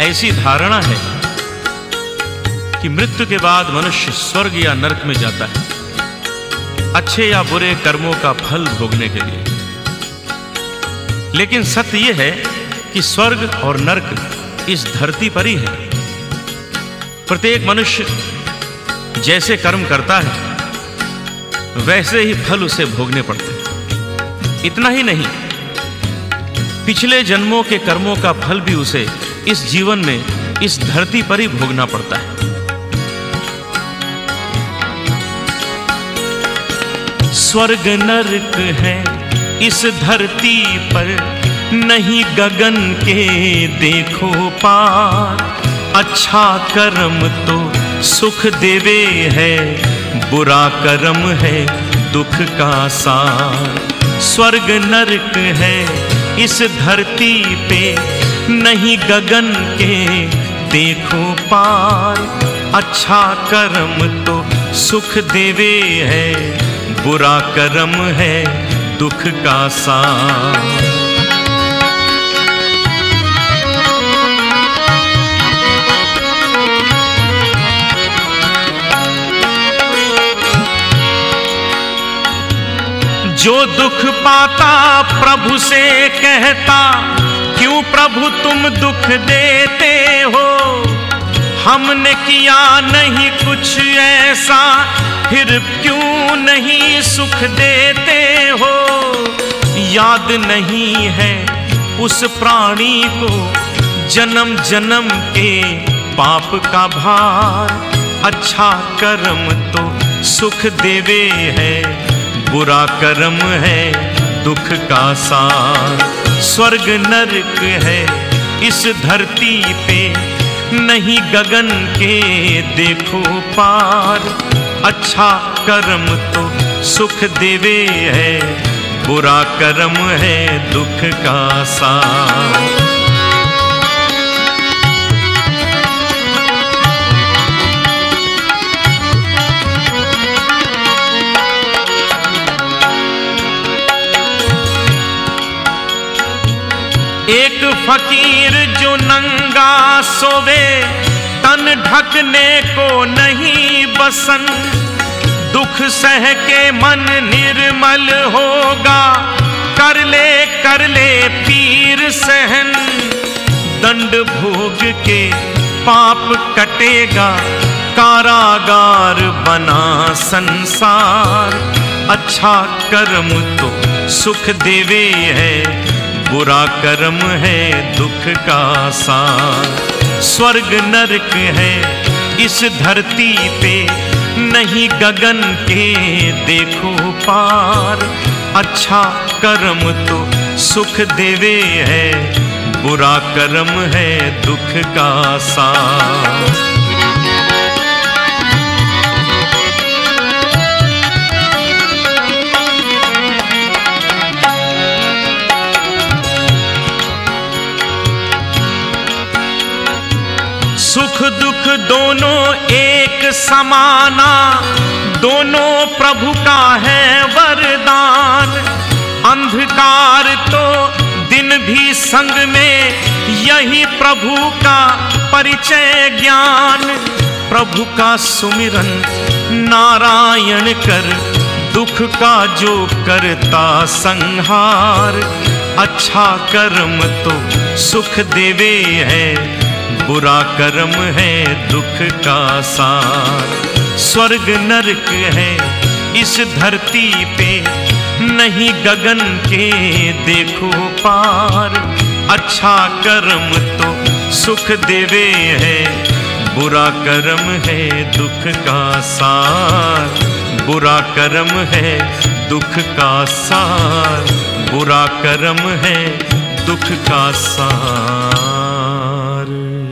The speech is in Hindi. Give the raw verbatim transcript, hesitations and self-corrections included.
ऐसी धारणा है कि मृत्यु के बाद मनुष्य स्वर्ग या नरक में जाता है, अच्छे या बुरे कर्मों का फल भोगने के लिए। लेकिन सत्य यह है कि स्वर्ग और नरक इस धरती पर ही है। प्रत्येक मनुष्य जैसे कर्म करता है वैसे ही फल उसे भोगने पड़ते हैं। इतना ही नहीं, पिछले जन्मों के कर्मों का फल भी उसे इस जीवन में, इस धरती पर ही भोगना पड़ता है। स्वर्ग नरक है इस धरती पर, नहीं गगन के देखो पार। अच्छा कर्म तो सुख देवे है, बुरा कर्म है दुख का सार। स्वर्ग नरक है इस धरती पे, नहीं गगन के देखो पार। अच्छा कर्म तो सुख देवे है, बुरा कर्म है दुख का सार। जो दुख पाता प्रभु से कहता, क्यों प्रभु तुम दुख देते हो। हमने किया नहीं कुछ ऐसा, फिर क्यों नहीं सुख देते हो। याद नहीं है उस प्राणी को जन्म जन्म के पाप का भार। अच्छा कर्म तो सुख देवे है, बुरा कर्म है दुख का सार। स्वर्ग नरक है इस धरती पे, नहीं गगन के देखो पार। अच्छा कर्म तो सुख देवे है, बुरा कर्म है दुख का सार। एक फकीर जो नंगा सोवे, तन ढकने को नहीं बसन। दुख सह के मन निर्मल होगा, कर ले कर ले पीर सहन। दंड भोग के पाप कटेगा, कारागार बना संसार। अच्छा कर्म तो सुख देवे है, बुरा कर्म है दुख का सार। स्वर्ग नरक है इस धरती पे, नहीं गगन के देखो पार। अच्छा कर्म तो सुख देवे है, बुरा कर्म है दुख का सार। सुख दुख दोनों एक समाना, दोनों प्रभु का है वरदान। अंधकार तो दिन भी संग में, यही प्रभु का परिचय ज्ञान। प्रभु का सुमिरन नारायण कर, दुख का जो करता संहार। अच्छा कर्म तो सुख देवे है, बुरा कर्म है दुख का सार। स्वर्ग नरक है इस धरती पे, नहीं गगन के देखो पार। अच्छा कर्म तो सुख देवे है, बुरा कर्म है दुख का सार। बुरा कर्म है दुख का सार, बुरा कर्म है दुख का सार।